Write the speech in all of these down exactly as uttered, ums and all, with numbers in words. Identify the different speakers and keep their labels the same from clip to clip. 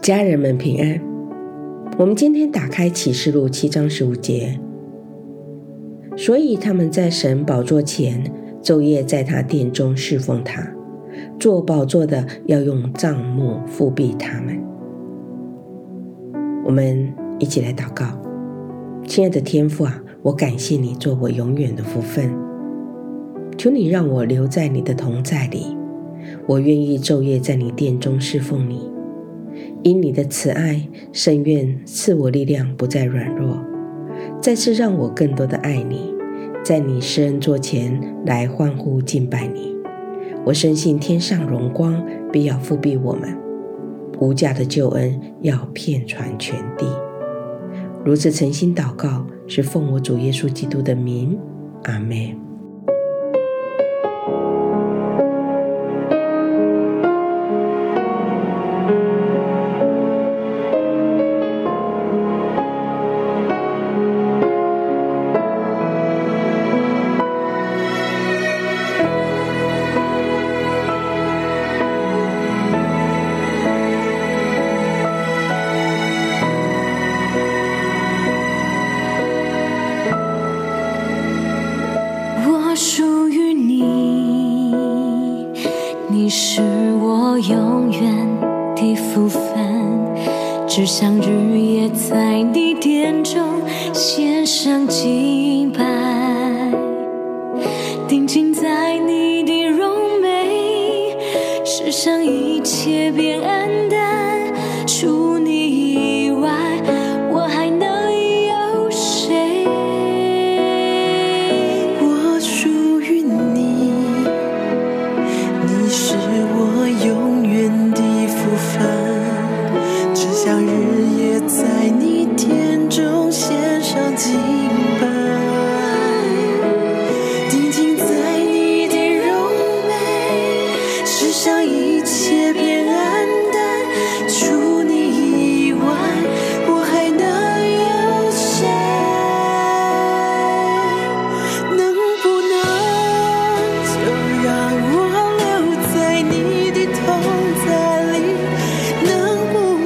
Speaker 1: 家人们平安。我们今天打开启示录七章十五节，所以他们在神宝座前昼夜在他殿中侍奉他，做宝座的要用帐幕覆庇他们。我们一起来祷告。亲爱的天父啊，我感谢你做我永远的福分，求你让我留在你的同在里，我愿意昼夜在你殿中侍奉你。因你的慈爱，深愿赐我力量，不再软弱，再次让我更多的爱你，在你施恩座前来欢呼敬拜你。我深信天上荣光必要覆庇我们，无价的救恩要遍传全地。如此诚心祷告，是奉我主耶稣基督的名，阿们。
Speaker 2: 属于你，你是我永远的福分，只想日夜在你殿中献上敬拜，定睛在你的荣美，世上一切变黯淡，除你以外我还能有谁？
Speaker 3: 想日夜在你殿中献上敬拜，定睛在你的荣美，世上一切变黯淡，除你以外我还能有谁？能不能就让我留在你的同在里？能不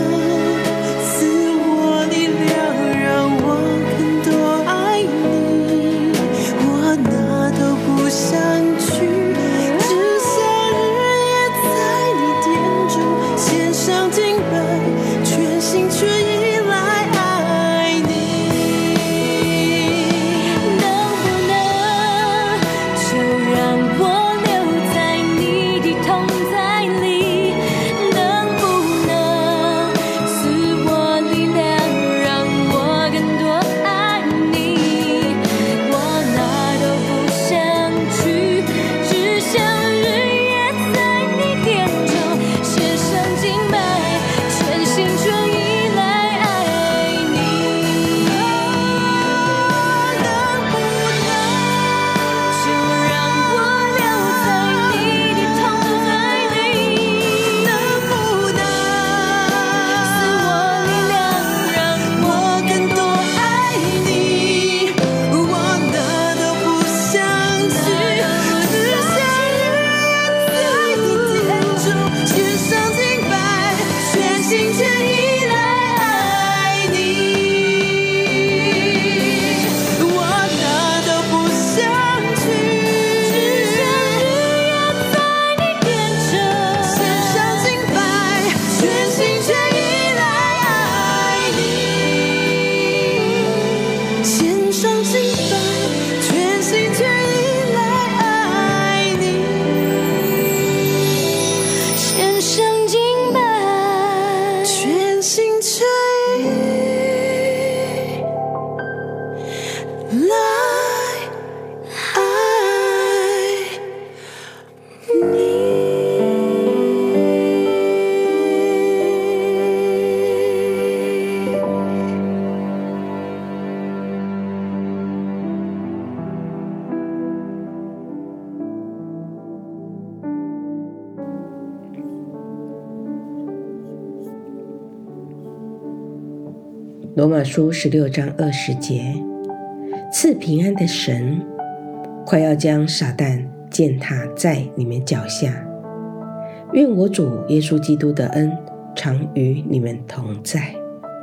Speaker 1: 罗马书十六章二十节，赐平安的神快要将撒旦践踏在你们脚下。愿我主耶稣基督的恩、 常与你们同在。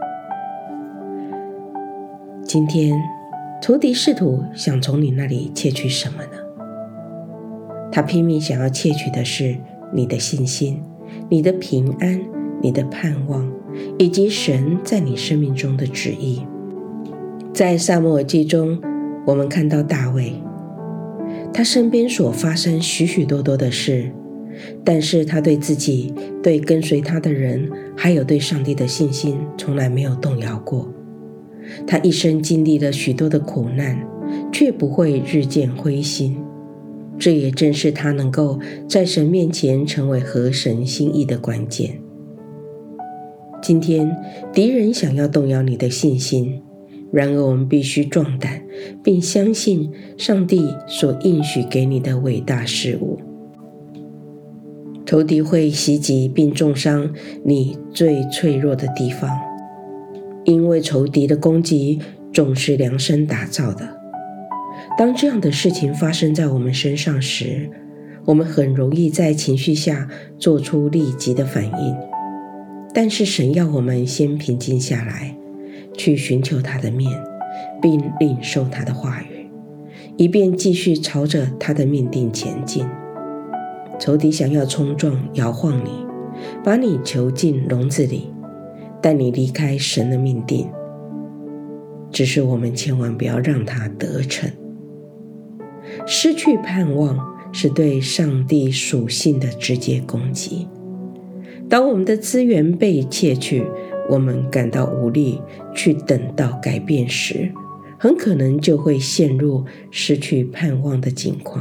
Speaker 1: 今天仇敌试图想从你那里窃取什么呢？他拼命想要窃取的是你的信心、你的平安、你的盼望，以及神在你生命中的旨意。在撒母耳记中，我们看到大卫，他身边所发生许许多多的事，但是他对自己、对跟随他的人，还有对上帝的信心从来没有动摇过。他一生经历了许多的苦难，却不会日渐灰心。这也正是他能够在神面前成为合神心意的关键。今天敌人想要动摇你的信心，然而我们必须壮胆，并相信上帝所应许给你的伟大事物。仇敌会袭击并重伤你最脆弱的地方，因为仇敌的攻击总是量身打造的。当这样的事情发生在我们身上时，我们很容易在情绪下做出立即的反应。但是神要我们先平静下来，去寻求他的面，并领受他的话语，以便继续朝着他的命定前进。仇敌想要冲撞摇晃你，把你囚进笼子里，带你离开神的命定，只是我们千万不要让他得逞。失去盼望是对上帝属性的直接攻击。当我们的资源被窃取，我们感到无力去等到改变时，很可能就会陷入失去盼望的境况。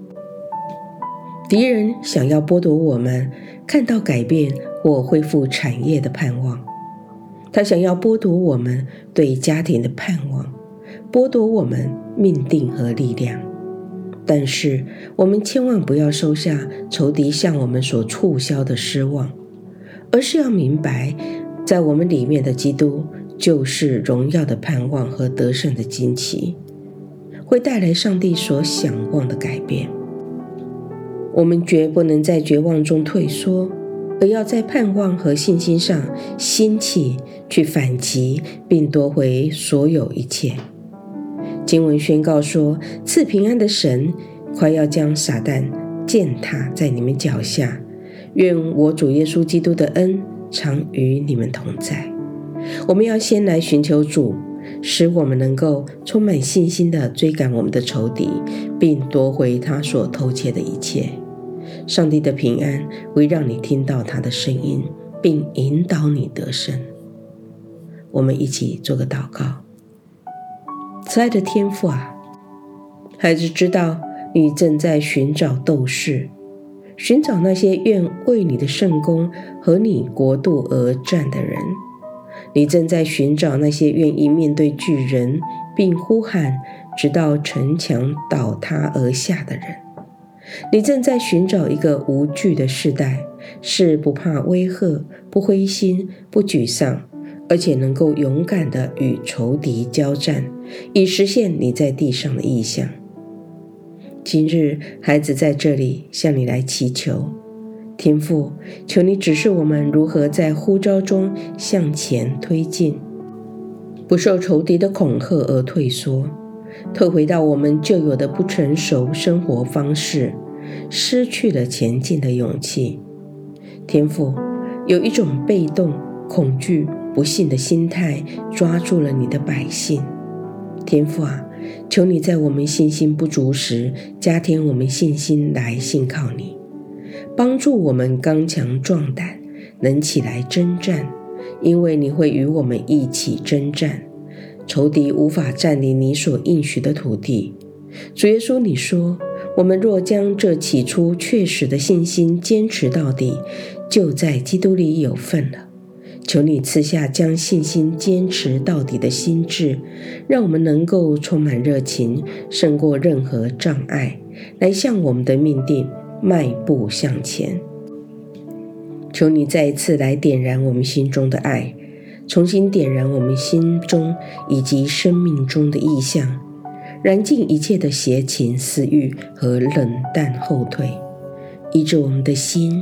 Speaker 1: 敌人想要剥夺我们看到改变或恢复产业的盼望，他想要剥夺我们对家庭的盼望，剥夺我们命定和力量。但是我们千万不要收下仇敌向我们所促销的失望，而是要明白，在我们里面的基督就是荣耀的盼望和得胜的旌旗，会带来上帝所想望的改变。我们绝不能在绝望中退缩，而要在盼望和信心上兴起，去反击并夺回所有一切。经文宣告说，赐平安的神快要将撒旦践踏在你们脚下，愿我主耶稣基督的恩常与你们同在。我们要先来寻求主，使我们能够充满信心地追赶我们的仇敌，并夺回他所偷窃的一切。上帝的平安会让你听到他的声音，并引导你得胜。我们一起做个祷告。慈爱的天父啊，孩子知道你正在寻找斗士，寻找那些愿为你的圣工和你国度而战的人。你正在寻找那些愿意面对巨人，并呼喊直到城墙倒塌而下的人。你正在寻找一个无惧的世代，是不怕威吓、不灰心、不沮丧，而且能够勇敢地与仇敌交战，以实现你在地上的意向。今日孩子在这里向你来祈求，天父，求你指示我们如何在呼召中向前推进，不受仇敌的恐吓而退缩，退回到我们旧有的不成熟生活方式，失去了前进的勇气。天父，有一种被动、恐惧、不信的心态抓住了你的百姓。天父啊，求你在我们信心不足时，加添我们信心来信靠你，帮助我们刚强壮胆，能起来征战，因为你会与我们一起征战，仇敌无法占领你所应许的土地。主耶稣，你说，我们若将这起初确实的信心坚持到底，就在基督里有份了。求你赐下将信心坚持到底的心志，让我们能够充满热情，胜过任何障碍，来向我们的命定迈步向前。求你再一次来点燃我们心中的爱，重新点燃我们心中以及生命中的意向，燃尽一切的邪情私欲和冷淡后退，医治我们的心，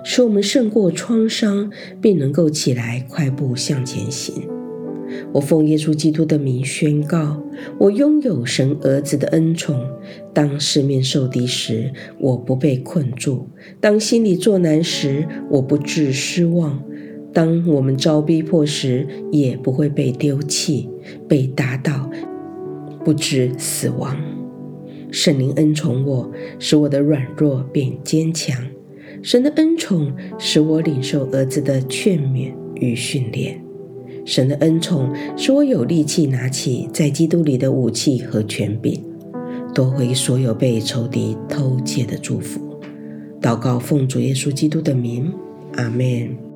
Speaker 1: 使我们胜过创伤，并能够起来快步向前行。我奉耶稣基督的名宣告，我拥有神儿子的恩宠。当四面受敌时，我不被困住；当心里作难时，我不致失望；当我们遭逼迫时，也不会被丢弃、被打倒，不致死亡。圣灵恩宠我，使我的软弱变坚强。神的恩宠使我领受儿子的劝勉与训练。神的恩宠使我有力气拿起在基督里的武器和权柄，夺回所有被仇敌偷窃的祝福。祷告奉主耶稣基督的名，阿们。